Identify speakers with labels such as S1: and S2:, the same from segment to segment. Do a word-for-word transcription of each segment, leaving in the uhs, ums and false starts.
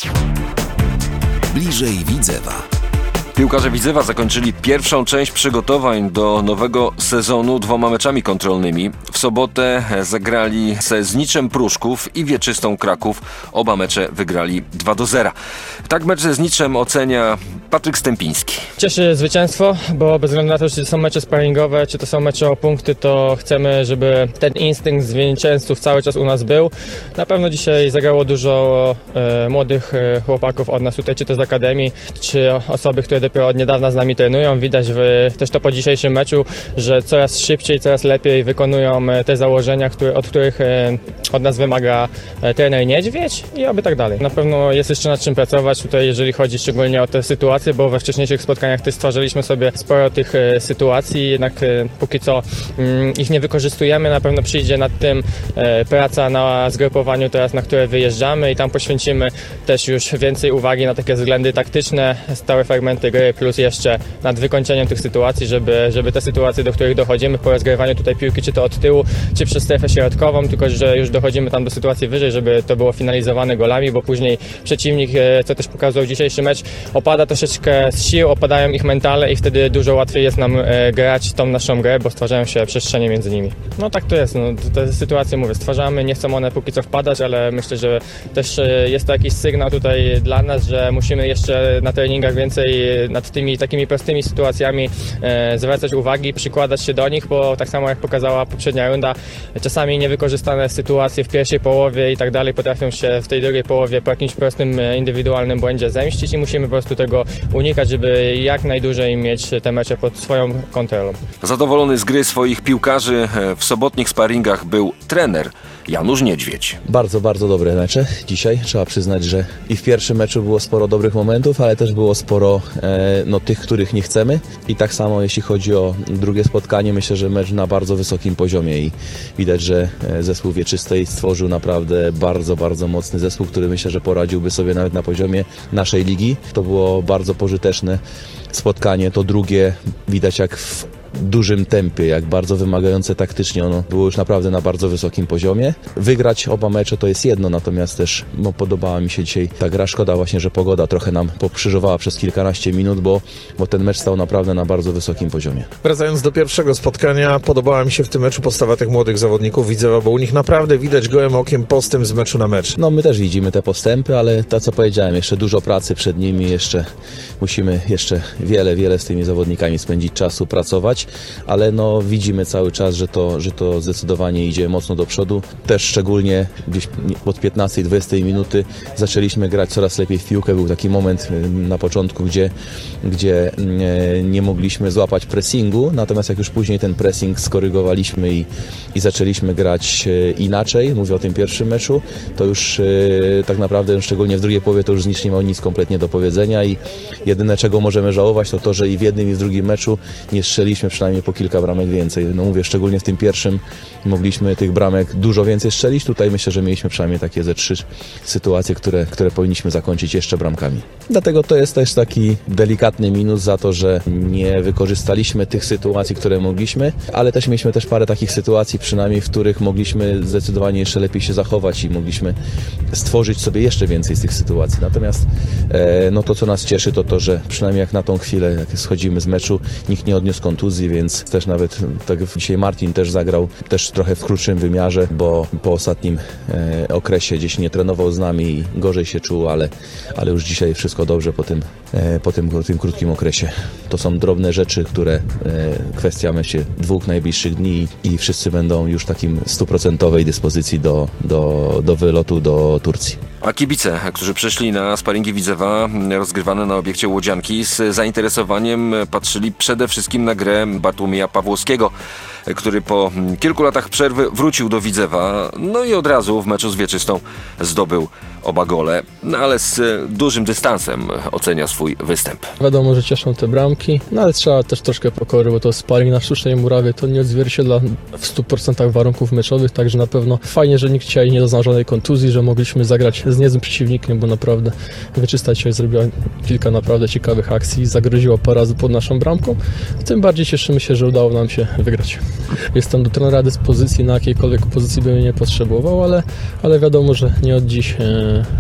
S1: Bliżej Widzewa.
S2: Piłkarze Widzewa zakończyli pierwszą część przygotowań do nowego sezonu dwoma meczami kontrolnymi. W sobotę zagrali ze Zniczem Pruszków i Wieczystą Kraków. Oba mecze wygrali dwa do zera. Tak mecz ze Zniczem ocenia Patryk Stępiński.
S3: Cieszy zwycięstwo, bo bez względu na to, czy to są mecze sparingowe, czy to są mecze o punkty, to chcemy, żeby ten instynkt zwycięzców cały czas u nas był. Na pewno dzisiaj zagrało dużo e, młodych e, chłopaków od nas tutaj, czy to z Akademii, czy osoby, które dopiero od niedawna z nami trenują. Widać w, też to po dzisiejszym meczu, że coraz szybciej, coraz lepiej wykonują te założenia, które, od których e, od nas wymaga e, trener Niedźwiedź i oby tak dalej. Na pewno jest jeszcze nad czym pracować tutaj, jeżeli chodzi szczególnie o te sytuacje, bo we wcześniejszych spotkaniach też stwarzaliśmy sobie sporo tych e, sytuacji, jednak e, póki co mm, ich nie wykorzystujemy. Na pewno przyjdzie nad tym e, praca na zgrupowaniu teraz, na które wyjeżdżamy i tam poświęcimy też już więcej uwagi na takie względy taktyczne, stałe fragmenty gry, plus jeszcze nad wykończeniem tych sytuacji, żeby, żeby te sytuacje, do których dochodzimy po rozgrywaniu tutaj piłki, czy to od tyłu, czy przez strefę środkową, tylko że już dochodzimy tam do sytuacji wyżej, żeby to było finalizowane golami, bo później przeciwnik, co też pokazał dzisiejszy mecz, opada troszeczkę z sił, opadają ich mentale i wtedy dużo łatwiej jest nam grać tą naszą grę, bo stwarzają się przestrzenie między nimi. No tak to jest, no, te sytuacje, mówię, stwarzamy, nie chcą one póki co wpadać, ale myślę, że też jest to jakiś sygnał tutaj dla nas, że musimy jeszcze na treningach więcej nad tymi takimi prostymi sytuacjami e, zwracać uwagi, przykładać się do nich, bo tak samo jak pokazała poprzednia runda, czasami niewykorzystane sytuacje w pierwszej połowie i tak dalej potrafią się w tej drugiej połowie po jakimś prostym indywidualnym błędzie zemścić i musimy po prostu tego unikać, żeby jak najdłużej mieć te mecze pod swoją kontrolą.
S2: Zadowolony z gry swoich piłkarzy w sobotnich sparingach był trener Janusz Niedźwiedź.
S4: Bardzo, bardzo dobre mecze dzisiaj. Trzeba przyznać, że i w pierwszym meczu było sporo dobrych momentów, ale też było sporo e, no, tych, których nie chcemy. I tak samo jeśli chodzi o drugie spotkanie, myślę, że mecz na bardzo wysokim poziomie i widać, że zespół Wieczystej stworzył naprawdę bardzo, bardzo mocny zespół, który myślę, że poradziłby sobie nawet na poziomie naszej ligi. To było bardzo pożyteczne spotkanie. To drugie widać jak w dużym tempie, jak bardzo wymagające taktycznie. Ono było już naprawdę na bardzo wysokim poziomie. Wygrać oba mecze to jest jedno, natomiast też no, podobała mi się dzisiaj ta gra. Szkoda właśnie, że pogoda trochę nam pokrzyżowała przez kilkanaście minut, bo, bo ten mecz stał naprawdę na bardzo wysokim poziomie.
S5: Wracając do pierwszego spotkania, podobała mi się w tym meczu postawa tych młodych zawodników Widzewa, bo u nich naprawdę widać gołym okiem postęp z meczu na mecz.
S4: No my też widzimy te postępy, ale to co powiedziałem, jeszcze dużo pracy przed nimi, jeszcze musimy jeszcze wiele, wiele z tymi zawodnikami spędzić czasu, pracować. Ale no widzimy cały czas, że to, że to zdecydowanie idzie mocno do przodu. Też szczególnie gdzieś od piętnastej dwudziestej minuty zaczęliśmy grać coraz lepiej w piłkę. Był taki moment na początku, gdzie, gdzie nie, nie mogliśmy złapać pressingu, natomiast jak już później ten pressing skorygowaliśmy i, i zaczęliśmy grać inaczej, mówię o tym pierwszym meczu, to już e, tak naprawdę, szczególnie w drugiej połowie, to już nic nie miał nic kompletnie do powiedzenia i jedyne czego możemy żałować, to to, że i w jednym i w drugim meczu nie strzeliśmy przynajmniej po kilka bramek więcej. No mówię, szczególnie w tym pierwszym mogliśmy tych bramek dużo więcej strzelić. Tutaj myślę, że mieliśmy przynajmniej takie ze trzy sytuacje, które, które powinniśmy zakończyć jeszcze bramkami. Dlatego to jest też taki delikatny minus za to, że nie wykorzystaliśmy tych sytuacji, które mogliśmy, ale też mieliśmy też parę takich sytuacji przynajmniej, w których mogliśmy zdecydowanie jeszcze lepiej się zachować i mogliśmy stworzyć sobie jeszcze więcej z tych sytuacji. Natomiast e, no to, co nas cieszy, to to, że przynajmniej jak na tą chwilę, jak schodzimy z meczu, nikt nie odniósł kontuzji, więc też nawet tak dzisiaj Martin też zagrał też trochę w krótszym wymiarze, bo po ostatnim e, okresie gdzieś nie trenował z nami i gorzej się czuł, ale, ale już dzisiaj wszystko dobrze po tym, e, po tym, po tym krótkim okresie. To są drobne rzeczy, które e, kwestia myślę dwóch najbliższych dni i wszyscy będą już w takim stuprocentowej dyspozycji do, do, do wylotu do Turcji.
S2: A kibice, którzy przyszli na sparingi Widzewa rozgrywane na obiekcie Łodzianki, z zainteresowaniem patrzyli przede wszystkim na grę Bartłomieja Pawłowskiego, który po kilku latach przerwy wrócił do Widzewa, no i od razu w meczu z Wieczystą zdobył oba gole, no ale z dużym dystansem ocenia swój występ.
S6: Wiadomo, że cieszą te bramki, no ale trzeba też troszkę pokory, bo to sparring na sztucznej murawie to nie odzwierciedla w stu procentach warunków meczowych, także na pewno fajnie, że nikt dzisiaj nie doznał żadnej kontuzji, że mogliśmy zagrać z niezłym przeciwnikiem, bo naprawdę Wieczysta dzisiaj zrobiła kilka naprawdę ciekawych akcji, zagroziła parę razy pod naszą bramką, tym bardziej cieszymy się, że udało nam się wygrać. Jestem do trenera dyspozycji na jakiejkolwiek pozycji bym mnie nie potrzebował, ale, ale wiadomo, że nie od dziś e,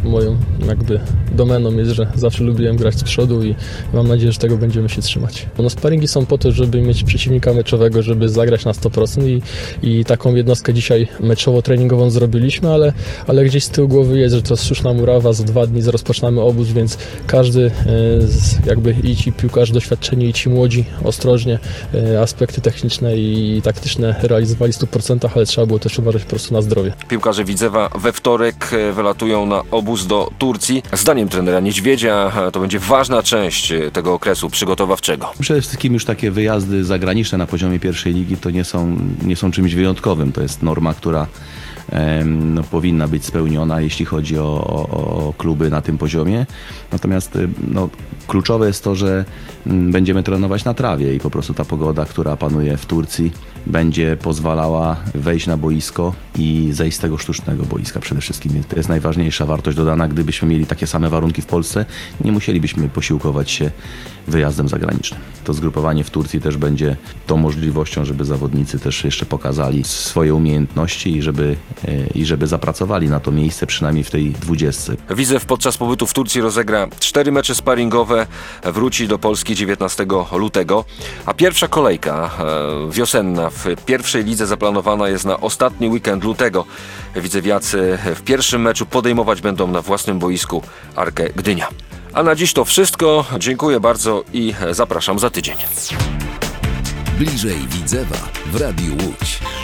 S6: moją jakby domeną jest, że zawsze lubiłem grać z przodu i mam nadzieję, że tego będziemy się trzymać. No sparingi są po to, żeby mieć przeciwnika meczowego, żeby zagrać na sto procent i, i taką jednostkę dzisiaj meczowo-treningową zrobiliśmy, ale, ale gdzieś z tyłu głowy jest, że to jest sztuczna murawa, za dwa dni rozpoczynamy obóz, więc każdy z, jakby i ci piłkarze doświadczeni, i ci młodzi ostrożnie aspekty techniczne i taktyczne realizowali w stu procentach, ale trzeba było też uważać po prostu na zdrowie.
S2: Piłkarze Widzewa we wtorek wylatują na obóz do Turcji. Zdaniem trenera Niedźwiedzia to będzie ważna część tego okresu przygotowawczego.
S4: Przede wszystkim już takie wyjazdy zagraniczne na poziomie pierwszej ligi to nie są, nie są czymś wyjątkowym. To jest norma, która no, powinna być spełniona, jeśli chodzi o, o, o kluby na tym poziomie. Natomiast no, kluczowe jest to, że będziemy trenować na trawie i po prostu ta pogoda, która panuje w Turcji, będzie pozwalała wejść na boisko i zejść z tego sztucznego boiska przede wszystkim. To jest najważniejsza wartość dodana. Gdybyśmy mieli takie same warunki w Polsce, nie musielibyśmy posiłkować się wyjazdem zagranicznym. To zgrupowanie w Turcji też będzie tą możliwością, żeby zawodnicy też jeszcze pokazali swoje umiejętności i żeby, i żeby zapracowali na to miejsce przynajmniej w tej dwudziestce.
S2: Widzew podczas pobytu w Turcji rozegra cztery mecze sparingowe, wróci do Polski dziewiętnastego lutego, a pierwsza kolejka e, wiosenna w pierwszej lidze zaplanowana jest na ostatni weekend lutego. Widzewiacy w pierwszym meczu podejmować będą na własnym boisku Arkę Gdynia. A na dziś to wszystko. Dziękuję bardzo i zapraszam za tydzień.
S1: Bliżej Widzewa w Radiu Łódź.